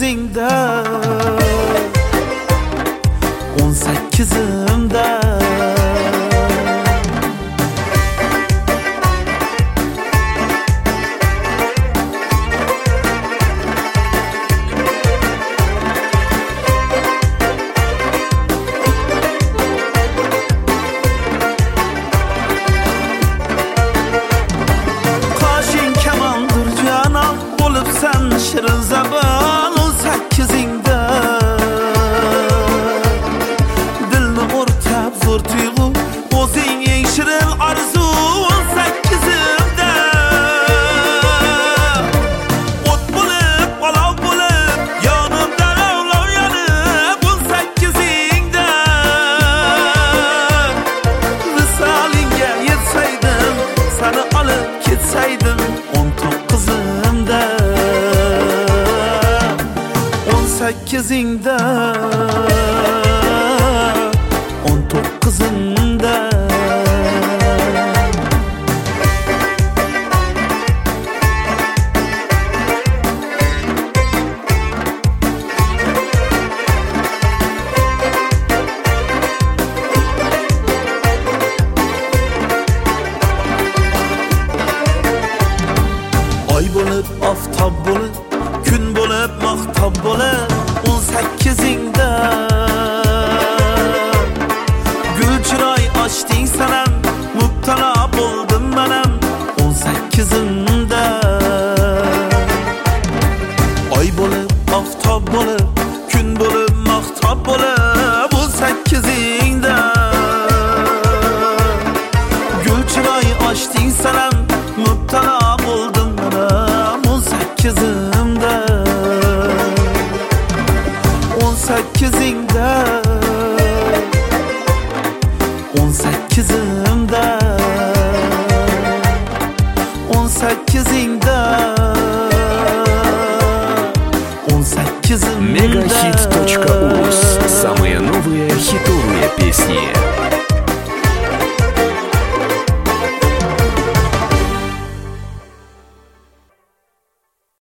8'ingda 18'imda Şirin zaman 18'ingda Dilni o'rtab zo'r tuyg'u o'zing eng shirin arzu 18'imda O't bo'lib, olov bo'lib yonimda lavlov yonib 18'ingda Visolingga yetsaydim seni olib ketsaydim 19'imda 8'ingda 19'ında Ay bo'lib, oftob bo'lib, kun bo'lib, mahtab bo'lib 18'ingda Gül chiroy ochding sanam Mubtalo bo'ldim manam 18'imda Oy bo'lib, oftob bo'lib, kun bo'lib, mahtab bo'lib 18'ingda Gül chiroy ochding sanam Mubtalo bo'ldim manam 18'imda 18'ingda 18'imda 18'ingda 18'imda Мегахит.uz. Самые новые хитовые песни.